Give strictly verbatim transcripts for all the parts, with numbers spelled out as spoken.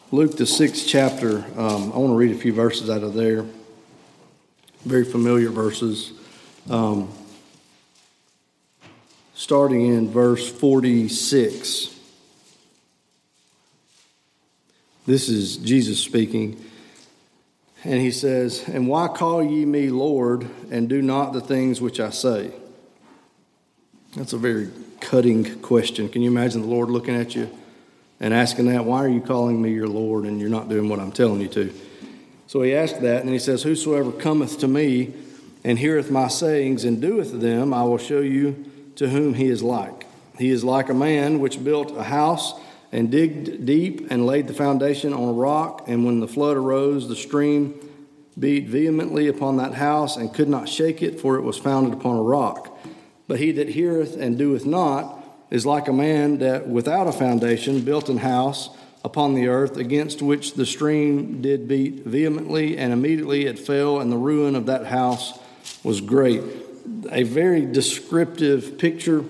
Luke, the sixth chapter, um, I want to read a few verses out of there. Very familiar verses. Um, starting in verse forty-six. This is Jesus speaking. And he says, "And why call ye me Lord, and do not the things which I say?" That's a very cutting question. Can you imagine the Lord looking at you and asking that? Why are you calling me your Lord and you're not doing what I'm telling you to? So he asked that, and he says, "Whosoever cometh to me and heareth my sayings and doeth them, I will show you to whom he is like. He is like a man which built a house and digged deep and laid the foundation on a rock. And when the flood arose, the stream beat vehemently upon that house and could not shake it, for it was founded upon a rock. But he that heareth and doeth not is like a man that without a foundation built an house upon the earth, against which the stream did beat vehemently, and immediately it fell, and the ruin of that house was great." A very descriptive picture.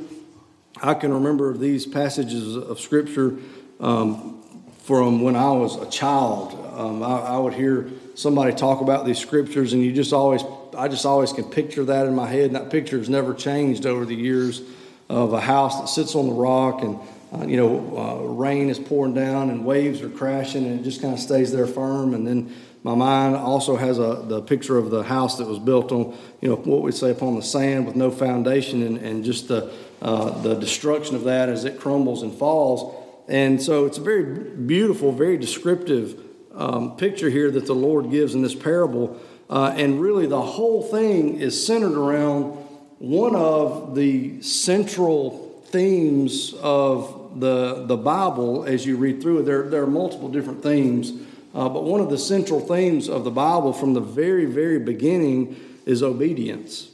I can remember these passages of Scripture um, from when I was a child. Um, I, I would hear somebody talk about these Scriptures, and you just always, I just always can picture that in my head, and that picture has never changed over the years, of a house that sits on the rock, and uh, you know, uh, rain is pouring down and waves are crashing, and it just kind of stays there firm. And then my mind also has a the picture of the house that was built on, you know, what we say upon the sand with no foundation, and, and just the uh, the destruction of that as it crumbles and falls. And so it's a very beautiful, very descriptive um, picture here that the Lord gives in this parable. Uh, and really the whole thing is centered around one of the central themes of the the Bible as you read through it. There, there are multiple different themes, uh, but one of the central themes of the Bible from the very, very beginning is obedience.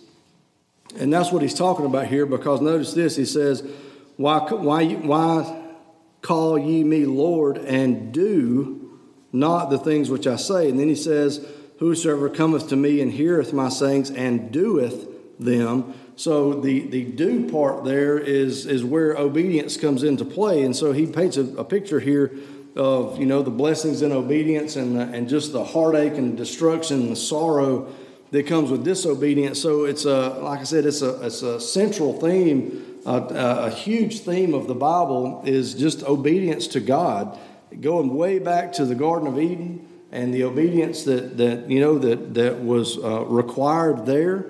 And that's what he's talking about here, because notice this, he says, why, why, why call ye me Lord, and do not the things which I say? And then he says, whosoever cometh to me and heareth my sayings and doeth them. So the, the do part there is, is where obedience comes into play. And so he paints a, a picture here of, you know, the blessings in obedience, and the, and just the heartache and destruction and the sorrow that comes with disobedience. So it's a, like I said, it's a it's a central theme, uh, a huge theme of the Bible is just obedience to God, going way back to the Garden of Eden and the obedience that that you know that that was uh, required there,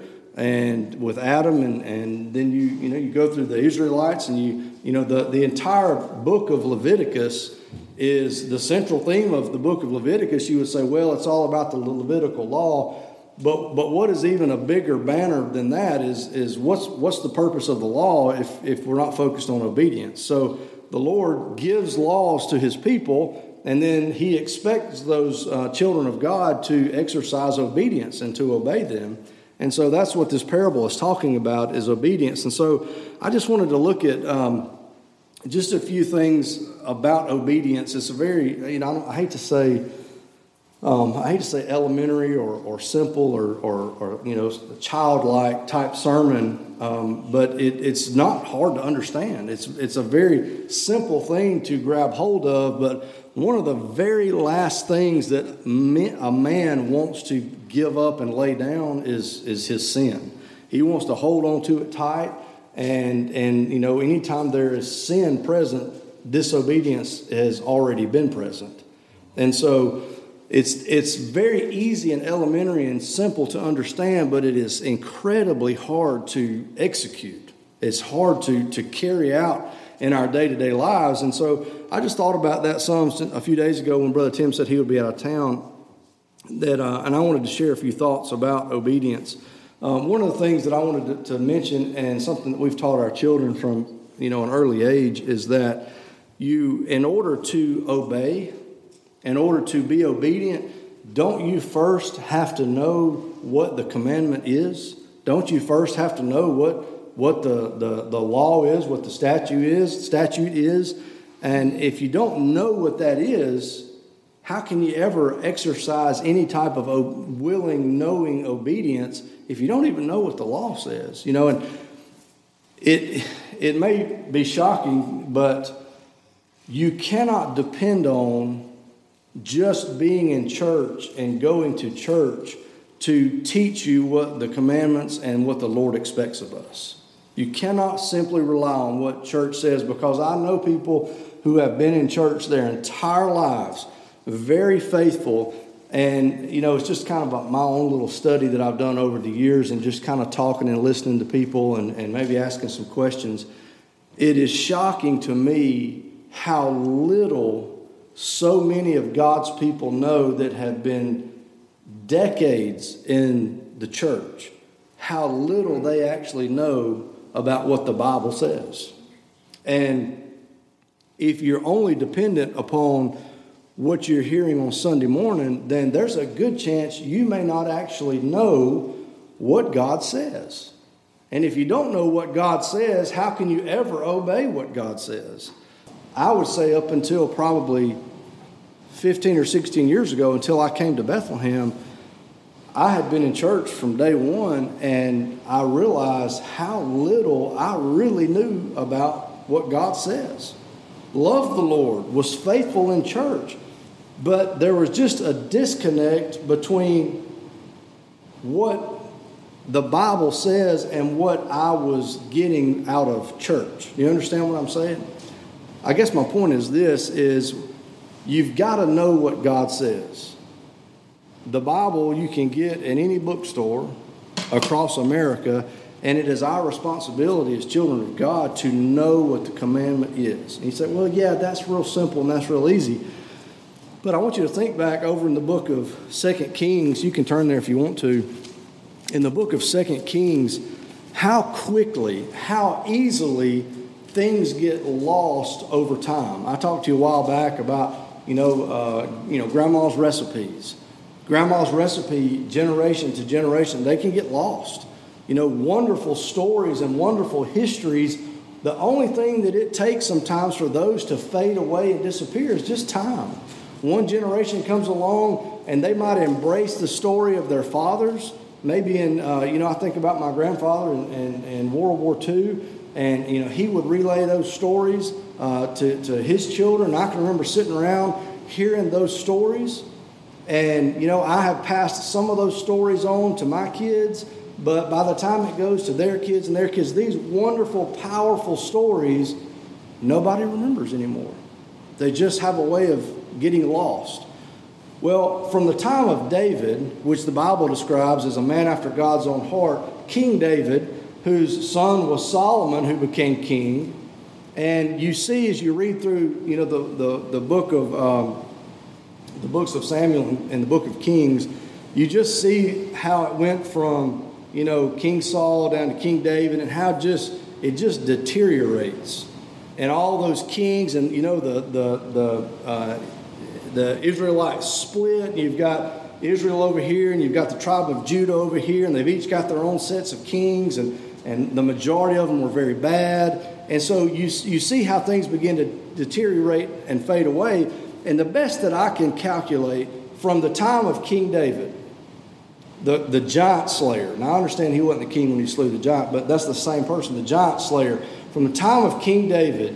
and with Adam, and, and then you you know you go through the Israelites, and you you know the the entire book of Leviticus is the central theme of the book of Leviticus. You would say, well, it's all about the Levitical law. But but what is even a bigger banner than that is is what's what's the purpose of the law if, if we're not focused on obedience? So the Lord gives laws to his people, and then he expects those uh, children of God to exercise obedience and to obey them. And so that's what this parable is talking about, is obedience. And so I just wanted to look at um, just a few things about obedience. It's a very, you know, I, don't, I hate to say... Um, I hate to say elementary or, or simple or, or, or, you know, childlike type sermon, um, but it, it's not hard to understand. It's it's a very simple thing to grab hold of, but one of the very last things that a man wants to give up and lay down is is his sin. He wants to hold on to it tight, and and you know, anytime there is sin present, disobedience has already been present, and so. It's it's very easy and elementary and simple to understand, but it is incredibly hard to execute. It's hard to, to carry out in our day-to-day lives. And so I just thought about that some a few days ago when Brother Tim said he would be out of town. That uh, and I wanted to share a few thoughts about obedience. Um, one of the things that I wanted to, to mention, and something that we've taught our children from you know an early age, is that you, in order to obey, in order to be obedient, don't you first have to know what the commandment is? Don't you first have to know what what the, the, the law is, what the statute is, statute is? And if you don't know what that is, how can you ever exercise any type of willing, knowing obedience if you don't even know what the law says? You know, and it it may be shocking, but you cannot depend on just being in church and going to church to teach you what the commandments and what the Lord expects of us. You cannot simply rely on what church says, because I know people who have been in church their entire lives, very faithful. And, you know, it's just kind of a, my own little study that I've done over the years, and just kind of talking and listening to people and, and maybe asking some questions. It is shocking to me how little so many of God's people know that have been decades in the church, how little they actually know about what the Bible says. And if you're only dependent upon what you're hearing on Sunday morning, then there's a good chance you may not actually know what God says. And if you don't know what God says, how can you ever obey what God says? I would say up until probably fifteen or sixteen years ago, until I came to Bethlehem, I had been in church from day one, and I realized how little I really knew about what God says. Loved the Lord, was faithful in church, but there was just a disconnect between what the Bible says and what I was getting out of church. You understand what I'm saying? I guess my point is this, is you've got to know what God says. The Bible you can get in any bookstore across America, and it is our responsibility as children of God to know what the commandment is. And you say, well, yeah, that's real simple and that's real easy. But I want you to think back over in the book of Second Kings. You can turn there if you want to. In the book of Second Kings, how quickly, how easily things get lost over time. I talked to you a while back about, you know, uh, you know, grandma's recipes. Grandma's recipe, generation to generation, they can get lost. You know, wonderful stories and wonderful histories. The only thing that it takes sometimes for those to fade away and disappear is just time. One generation comes along and they might embrace the story of their fathers. Maybe in, uh, you know, I think about my grandfather in, in, in World War Two, and, you know, he would relay those stories uh, to, to his children. I can remember sitting around hearing those stories. And, you know, I have passed some of those stories on to my kids, but by the time it goes to their kids and their kids, these wonderful, powerful stories, nobody remembers anymore. They just have a way of getting lost. Well, from the time of David, which the Bible describes as a man after God's own heart, King David, whose son was Solomon, who became king, and you see as you read through, you know, the, the, the book of... Um, the books of Samuel and the book of Kings, you just see how it went from, you know, King Saul down to King David, and how just it just deteriorates. And all those kings, and you know, the the the uh, the Israelites split. And you've got Israel over here, and you've got the tribe of Judah over here, and they've each got their own sets of kings, and and the majority of them were very bad. And so you you see how things begin to deteriorate and fade away. And the best that I can calculate, from the time of King David, the, the giant slayer. Now, I understand he wasn't the king when he slew the giant, but that's the same person, the giant slayer. From the time of King David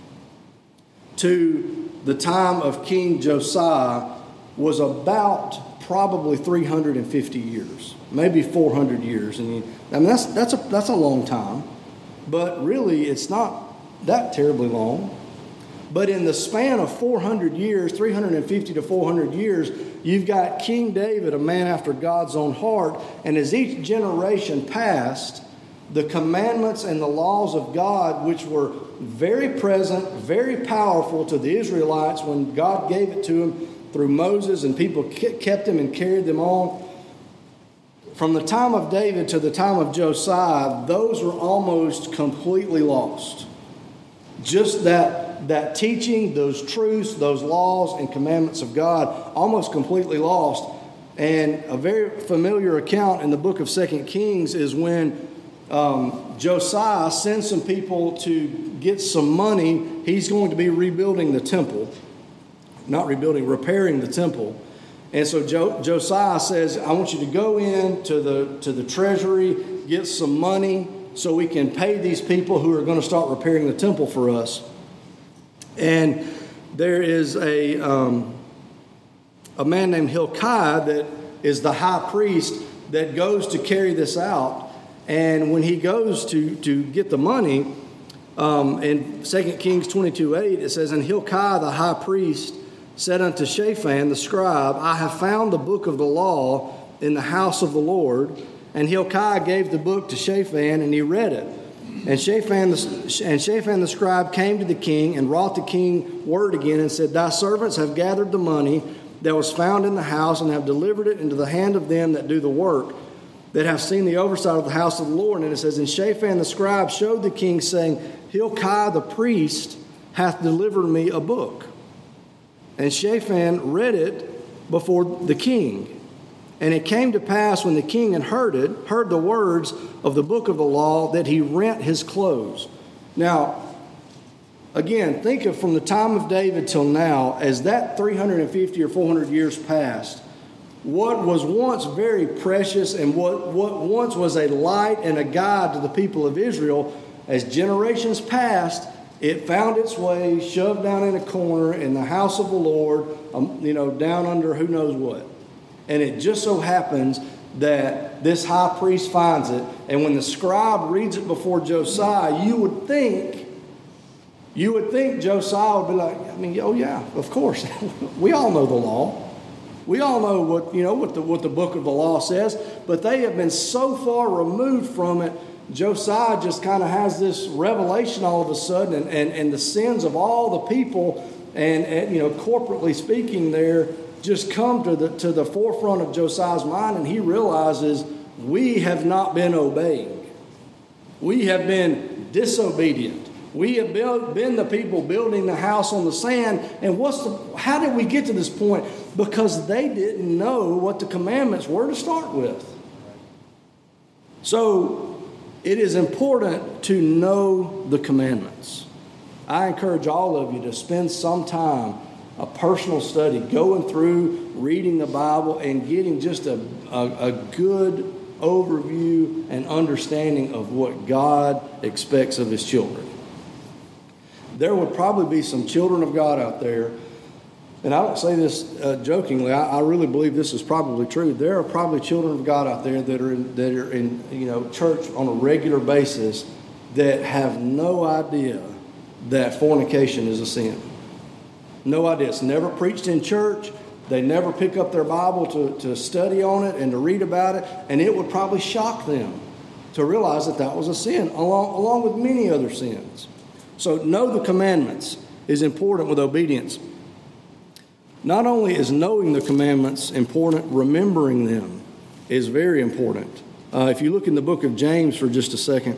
to the time of King Josiah was about probably three hundred fifty years, maybe four hundred years. And you, I mean, that's, that's, a, that's a long time, but really it's not that terribly long. But in the span of four hundred years, three hundred fifty to four hundred years, you've got King David, a man after God's own heart. And as each generation passed, the commandments and the laws of God, which were very present, very powerful to the Israelites when God gave it to them through Moses, and people kept them and carried them on. From the time of David to the time of Josiah, those were almost completely lost. Just that that teaching, those truths, those laws and commandments of God, almost completely lost. And a very familiar account in the book of Second Kings is when um, Josiah sends some people to get some money. He's going to be rebuilding the temple. Not rebuilding, repairing the temple. And so jo- Josiah says, I want you to go in to the, to the treasury, get some money so we can pay these people who are going to start repairing the temple for us. And there is a um, a man named Hilkiah that is the high priest that goes to carry this out. And when he goes to, to get the money, um, in Second Kings twenty-two eight, it says, And Hilkiah the high priest said unto Shaphan the scribe, I have found the book of the law in the house of the Lord. And Hilkiah gave the book to Shaphan, and he read it. And Shaphan the, and Shaphan the scribe came to the king and wrought the king word again and said, Thy servants have gathered the money that was found in the house and have delivered it into the hand of them that do the work, that have seen the oversight of the house of the Lord. And it says, And Shaphan the scribe showed the king, saying, Hilkiah the priest hath delivered me a book. And Shaphan read it before the king. And it came to pass, when the king had heard it, heard the words of the book of the law, that he rent his clothes. Now, again, think of from the time of David till now, as that three hundred fifty or four hundred years passed, what was once very precious and what, what once was a light and a guide to the people of Israel, as generations passed, it found its way shoved down in a corner in the house of the Lord, um, you know, down under who knows what. And it just so happens that this high priest finds it, and when the scribe reads it before Josiah, you would think, you would think Josiah would be like, I mean, oh yeah, of course, we all know the law. We all know what, you know, what the, what the book of the law says, but they have been so far removed from it. Josiah just kind of has this revelation all of a sudden, and, and, and the sins of all the people, and, and, you know, corporately speaking there, just come to the, to the forefront of Josiah's mind, and he realizes we have not been obeying. We have been disobedient. We have built, been the people building the house on the sand. And what's the, how did we get to this point? Because they didn't know what the commandments were to start with. So it is important to know the commandments. I encourage all of you to spend some time, a personal study, going through, reading the Bible, and getting just a, a, a good overview and understanding of what God expects of His children. There would probably be some children of God out there, and I don't say this uh, jokingly. I, I really believe this is probably true. There are probably children of God out there that are in, that are in you know church on a regular basis that have no idea that fornication is a sin. No idea. It's never preached in church. They never pick up their Bible to, to study on it and to read about it, and it would probably shock them to realize that that was a sin, along, along with many other sins. So know the commandments is important with obedience. Not only is knowing the commandments important, remembering them is very important. Uh, if you look in the book of James for just a second,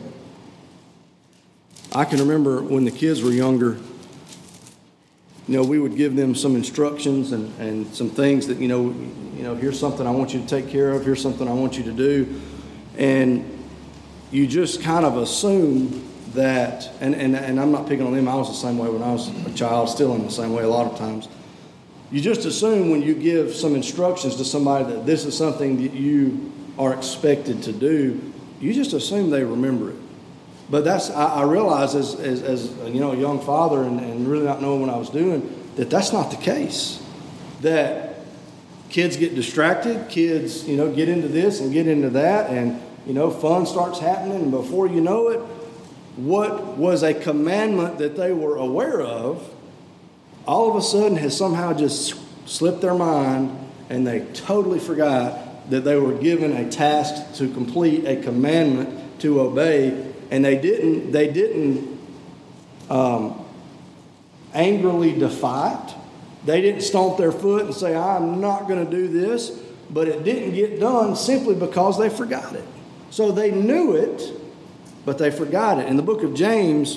I can remember when the kids were younger, you know, we would give them some instructions and, and some things that, you know, you know, here's something I want you to take care of, here's something I want you to do. And you just kind of assume that, and, and, and I'm not picking on them, I was the same way when I was a child, still in the same way a lot of times. You just assume when you give some instructions to somebody that this is something that you are expected to do, you just assume they remember it. But that's, I, I realize as, as, as, you know, a young father and, and really not knowing what I was doing, that that's not the case. That kids get distracted, kids, you know, get into this and get into that, and, you know, fun starts happening, and before you know it, what was a commandment that they were aware of, all of a sudden has somehow just slipped their mind, and they totally forgot that they were given a task to complete, a commandment to obey. And they didn't, they didn't um, angrily defy it. They didn't stomp their foot and say, I'm not going to do this. But it didn't get done simply because they forgot it. So they knew it, but they forgot it. In the book of James,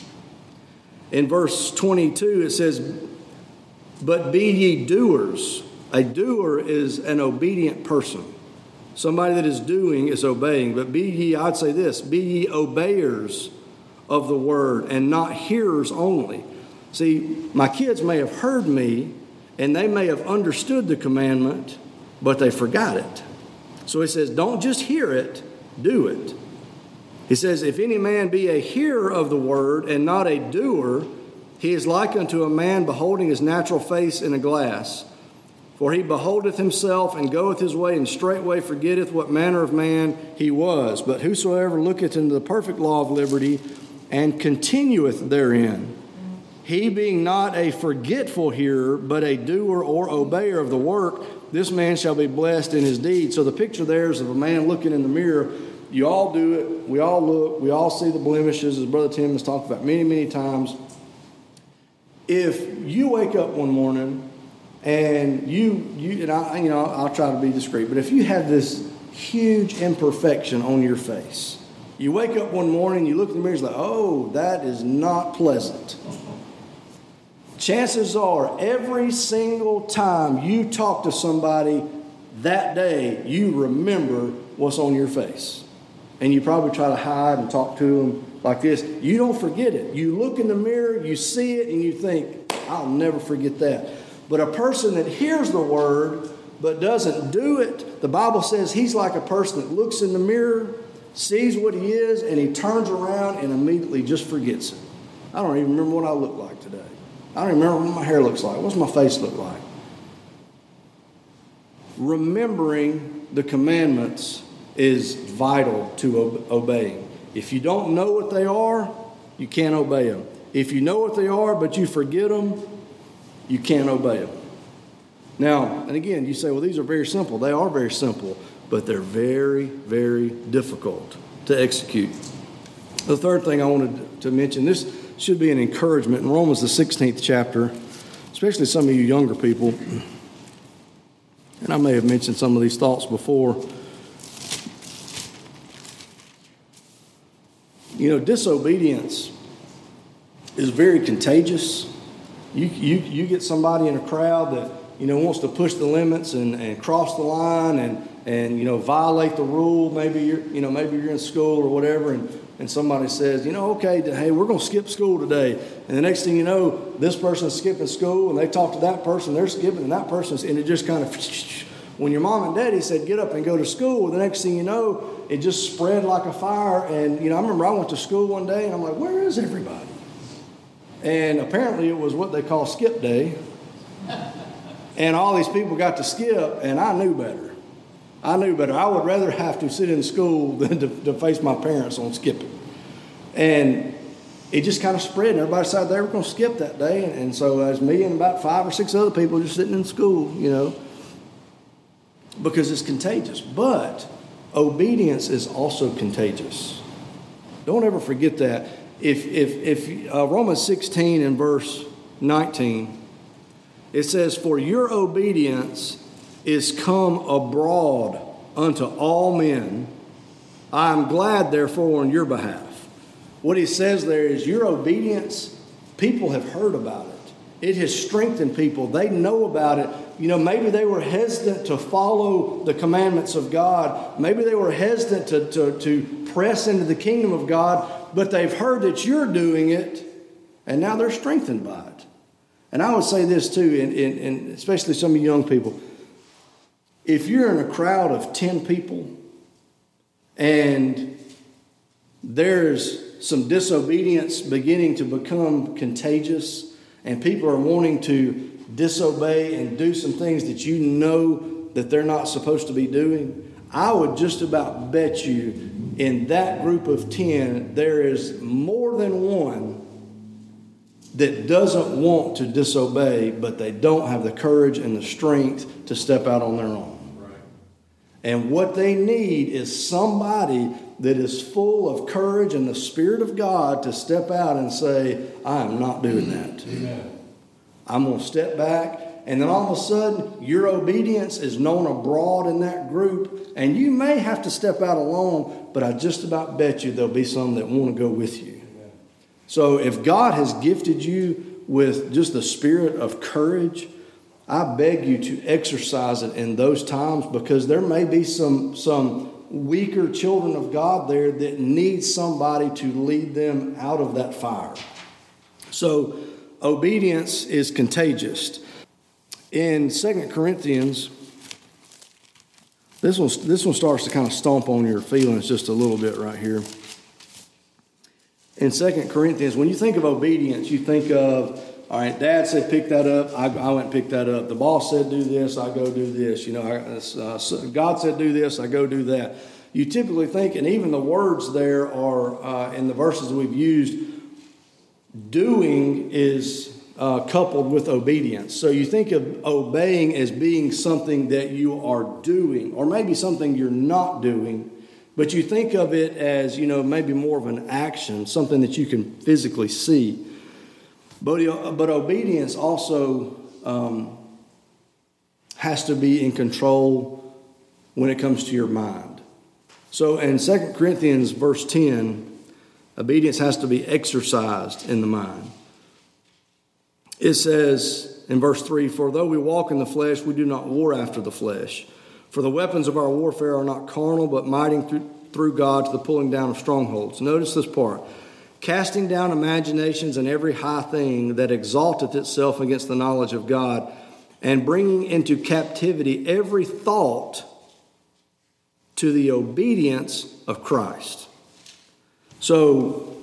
in verse twenty-two, it says, But be ye doers. A doer is an obedient person. Somebody that is doing is obeying. But be ye, I'd say this, be ye obeyers of the word and not hearers only. See, my kids may have heard me and they may have understood the commandment, but they forgot it. So he says, don't just hear it, do it. He says, if any man be a hearer of the word and not a doer, he is like unto a man beholding his natural face in a glass. For he beholdeth himself, and goeth his way, and straightway forgetteth what manner of man he was. But whosoever looketh into the perfect law of liberty, and continueth therein, he being not a forgetful hearer, but a doer or obeyer of the work, this man shall be blessed in his deed. So the picture there is of a man looking in the mirror. You all do it. We all look. We all see the blemishes, as Brother Tim has talked about many, many times. If you wake up one morning and you, you and I, you know, I'll try to be discreet, but if you have this huge imperfection on your face, you wake up one morning, you look in the mirror, it's like, oh, that is not pleasant. Chances are, every single time you talk to somebody that day, you remember what's on your face. And you probably try to hide and talk to them like this. You don't forget it. You look in the mirror, you see it, and you think, I'll never forget that. But a person that hears the word but doesn't do it, the Bible says he's like a person that looks in the mirror, sees what he is, and he turns around and immediately just forgets it. I don't even remember what I look like today. I don't even remember what my hair looks like. What's my face look like? Remembering the commandments is vital to obeying. If you don't know what they are, you can't obey them. If you know what they are, but you forget them, you can't obey them. Now, and again, you say, well, these are very simple. They are very simple, but they're very, very difficult to execute. The third thing I wanted to mention, this should be an encouragement. In Romans, the sixteenth chapter, especially some of you younger people, and I may have mentioned some of these thoughts before. You know, disobedience is very contagious. You, you, you get somebody in a crowd that, you know, wants to push the limits and, and cross the line and, and, you know, violate the rule. Maybe you're, you know, maybe you're in school or whatever, and, and somebody says, you know, okay, hey, we're going to skip school today. And the next thing you know, this person's skipping school, and they talk to that person, they're skipping, and that person's, and it just kind of, when your mom and daddy said, get up and go to school, the next thing you know, it just spread like a fire. And, you know, I remember I went to school one day, and I'm like, where is everybody? And apparently it was what they call skip day. And all these people got to skip, and I knew better. I knew better. I would rather have to sit in school than to, to face my parents on skipping. And it just kind of spread, and everybody decided they were going to skip that day. And, and so there's me and about five or six other people just sitting in school, you know, because it's contagious. But obedience is also contagious. Don't ever forget that. If, if, if uh, Romans sixteen and verse nineteen, it says, for your obedience is come abroad unto all men. I am glad, therefore, on your behalf. What he says there is your obedience, people have heard about it. It has strengthened people. They know about it. You know, maybe they were hesitant to follow the commandments of God. Maybe they were hesitant to, to, to press into the kingdom of God, but they've heard that you're doing it, and now they're strengthened by it. And I would say this too, and, and, and especially some of you young people. If you're in a crowd of ten people and there's some disobedience beginning to become contagious and people are wanting to disobey and do some things that you know that they're not supposed to be doing, I would just about bet you in that group of ten there is more than one that doesn't want to disobey, but they don't have the courage and the strength to step out on their own. Right. And what they need is somebody that is full of courage and the Spirit of God to step out and say, I am not doing that. Amen. I'm going to step back. And then all of a sudden, your obedience is known abroad in that group. And you may have to step out alone, but I just about bet you there'll be some that want to go with you. So if God has gifted you with just the spirit of courage, I beg you to exercise it in those times, because there may be some, some weaker children of God there that need somebody to lead them out of that fire. So obedience is contagious. In Second Corinthians, this one, this one starts to kind of stomp on your feelings just a little bit right here. In Second Corinthians, when you think of obedience, you think of All right, Dad said pick that up. I, I went and picked that up. The boss said do this. I go do this. You know, I, uh, God said do this. I go do that. You typically think, and even the words there are uh, in the verses we've used, doing is uh, coupled with obedience. So you think of obeying as being something that you are doing, or maybe something you're not doing, but you think of it as, you know, maybe more of an action, something that you can physically see. But, but obedience also um, has to be in control when it comes to your mind. So in Second Corinthians verse ten, obedience has to be exercised in the mind. It says in verse three, for though we walk in the flesh, we do not war after the flesh. For the weapons of our warfare are not carnal, but mighty through, through God to the pulling down of strongholds. Notice this part. Casting down imaginations and every high thing that exalteth itself against the knowledge of God, and bringing into captivity every thought to the obedience of Christ. So,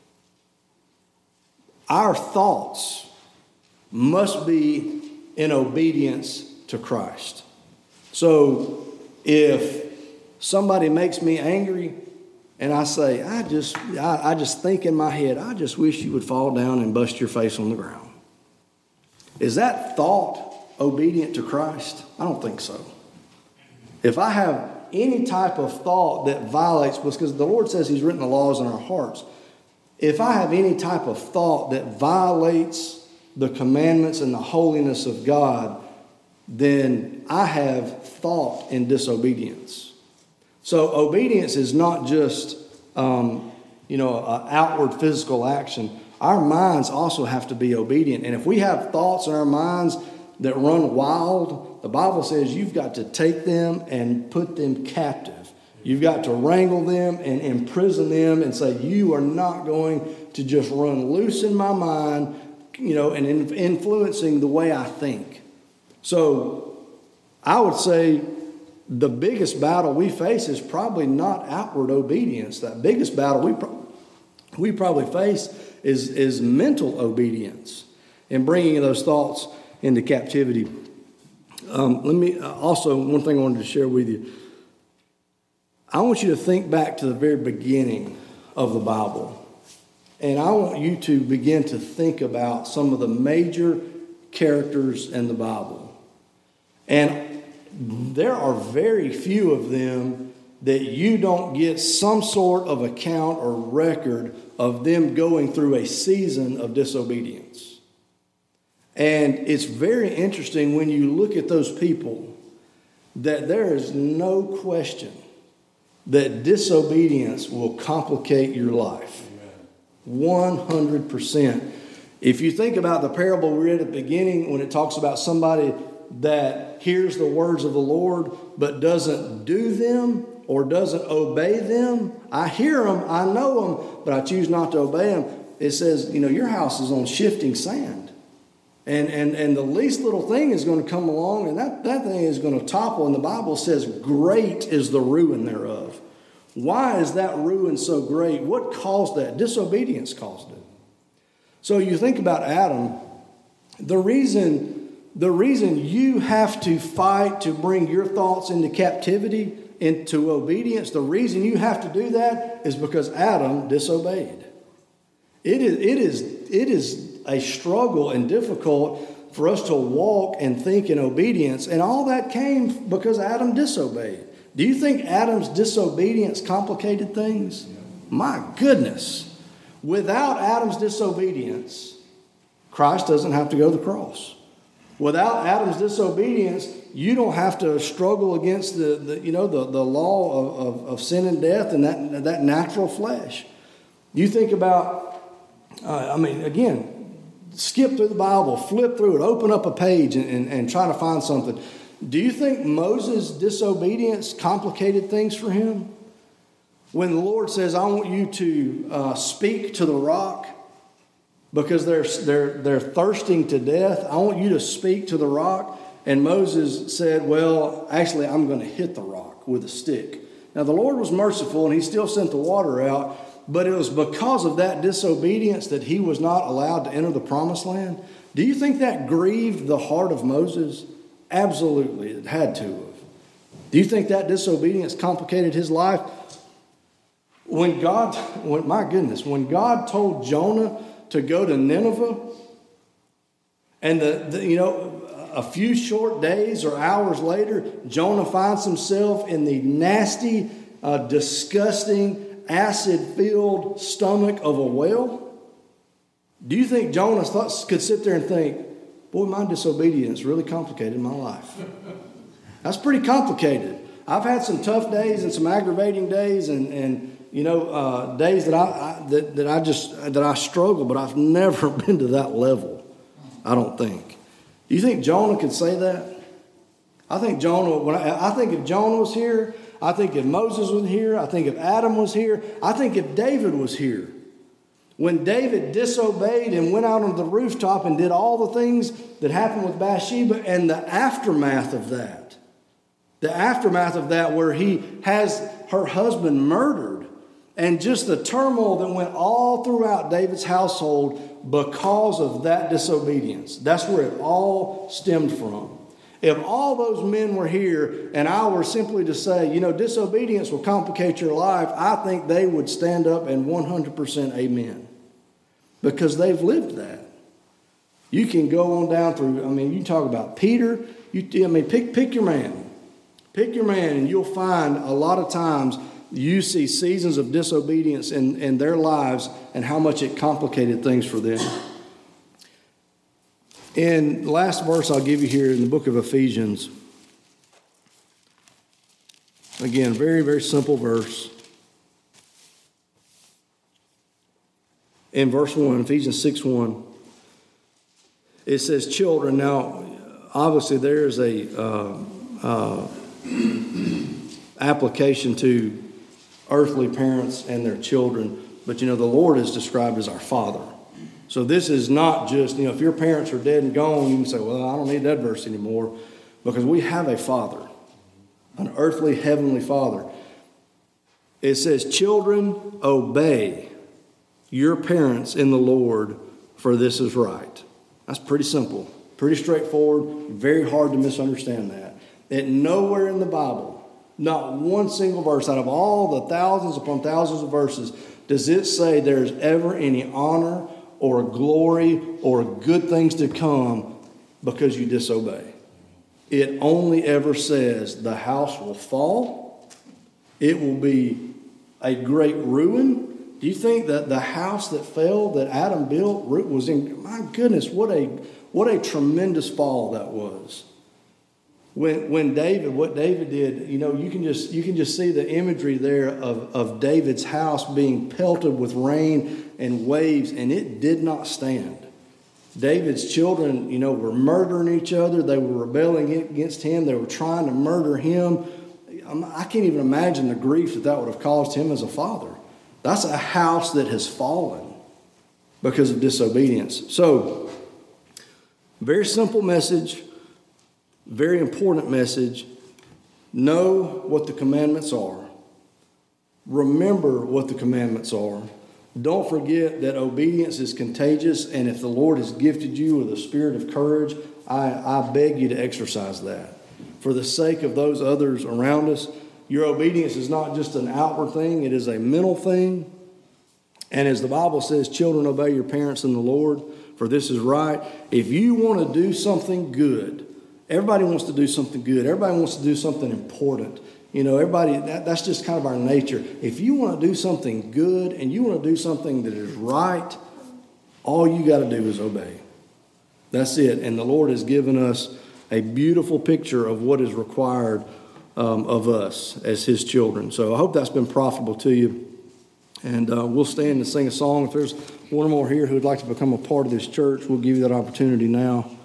our thoughts must be in obedience to Christ. So, if somebody makes me angry and I say, I just, I, I just think in my head, I just wish you would fall down and bust your face on the ground. Is that thought obedient to Christ? I don't think so. If I have any type of thought that violates, because the Lord says He's written the laws in our hearts. If I have any type of thought that violates the commandments and the holiness of God, then I have thought in disobedience. So obedience is not just, um, you know, an outward physical action. Our minds also have to be obedient. And if we have thoughts in our minds that run wild, the Bible says you've got to take them and put them captive. You've got to wrangle them and imprison them and say, you are not going to just run loose in my mind, you know, and in influencing the way I think. So I would say the biggest battle we face is probably not outward obedience. That biggest battle we, pro- we probably face is, is mental obedience and bringing those thoughts into captivity. Um, let me uh, also, one thing I wanted to share with you. I want you to think back to the very beginning of the Bible. And I want you to begin to think about some of the major characters in the Bible. And there are very few of them that you don't get some sort of account or record of them going through a season of disobedience. And it's very interesting when you look at those people that there is no question that disobedience will complicate your life. one hundred percent. If you think about the parable we read at the beginning when it talks about somebody that hears the words of the Lord but doesn't do them or doesn't obey them. I hear them, I know them, but I choose not to obey them. It says, you know, your house is on shifting sand. And, and, and the least little thing is going to come along, and that, that thing is going to topple. And the Bible says, great is the ruin thereof. Why is that ruin so great? What caused that? Disobedience caused it. So you think about Adam, the reason, the reason you have to fight to bring your thoughts into captivity, into obedience, the reason you have to do that is because Adam disobeyed. It is, it is, it is a struggle and difficult for us to walk and think in obedience. And all that came because Adam disobeyed. Do you think Adam's disobedience complicated things? My goodness. Without Adam's disobedience, Christ doesn't have to go to the cross. Without Adam's disobedience, you don't have to struggle against the, the you know the, the law of, of, of sin and death and that, that natural flesh. You think about, uh, I mean, again, skip through the Bible, flip through it, open up a page and, and, and try to find something. Do you think Moses' disobedience complicated things for him? When the Lord says, I want you to uh, speak to the rock because they're, they're, they're thirsting to death. I want you to speak to the rock. And Moses said, well, actually, I'm going to hit the rock with a stick. Now, the Lord was merciful and he still sent the water out. But it was because of that disobedience that he was not allowed to enter the promised land. Do you think that grieved the heart of Moses? Absolutely, it had to have. Do you think that disobedience complicated his life? When God, when, my goodness, when God told Jonah to go to Nineveh, and the, the you know, a few short days or hours later, Jonah finds himself in the nasty, uh, disgusting, acid-filled stomach of a whale. Do you think Jonah thought, could sit there and think, boy, my disobedience really complicated my life? That's pretty complicated. I've had some tough days and some aggravating days and, and you know, uh, days that I, I that, that I just that I struggle, but I've never been to that level, I don't think. Do you think Jonah could say that? I think Jonah, when I, I think if Jonah was here, I think if Moses was here, I think if Adam was here, I think if David was here. When David disobeyed and went out on the rooftop and did all the things that happened with Bathsheba and the aftermath of that, the aftermath of that where he has her husband murdered and just the turmoil that went all throughout David's household because of that disobedience. That's where it all stemmed from. If all those men were here and I were simply to say, you know, disobedience will complicate your life, I think they would stand up and one hundred percent amen. Because they've lived that. You can go on down through, I mean, you talk about Peter, you, I mean, pick, pick your man. Pick your man and you'll find a lot of times you see seasons of disobedience in, in their lives and how much it complicated things for them. In the last verse I'll give you here in the book of Ephesians, again, very, very simple verse. In verse one, Ephesians six one, it says, children. Now, obviously there is a uh, uh, application to earthly parents and their children, but you know the Lord is described as our Father. So this is not just, you know, if your parents are dead and gone, you can say, well, I don't need that verse anymore, because we have a Father, an earthly heavenly Father. It says, children, obey your parents in the Lord, for this is right. That's pretty simple, pretty straightforward, very hard to misunderstand that. That nowhere in the Bible, not one single verse out of all the thousands upon thousands of verses, does it say there's ever any honor or glory or good things to come because you disobey. It only ever says the house will fall. It will be a great ruin. Do you think that the house that fell that Adam built was in, my goodness, what a what a tremendous fall that was. When when David, what David did, you know, you can just you can just see the imagery there of, of David's house being pelted with rain and waves, and it did not stand. David's children, you know, were murdering each other. They were rebelling against him. They were trying to murder him. I can't even imagine the grief that that would have caused him as a father. That's a house that has fallen because of disobedience. So, very simple message. Very important message. Know what the commandments are. Remember what the commandments are. Don't forget that obedience is contagious, and if the Lord has gifted you with a spirit of courage, I, I beg you to exercise that. For the sake of those others around us, your obedience is not just an outward thing, it is a mental thing. And as the Bible says, children, obey your parents in the Lord, for this is right. If you want to do something good, everybody wants to do something good. Everybody wants to do something important. You know, everybody, that, that's just kind of our nature. If you want to do something good and you want to do something that is right, all you got to do is obey. That's it. And the Lord has given us a beautiful picture of what is required um, of us as His children. So I hope that's been profitable to you. And uh, we'll stand and sing a song. If there's one more here who would like to become a part of this church, we'll give you that opportunity now.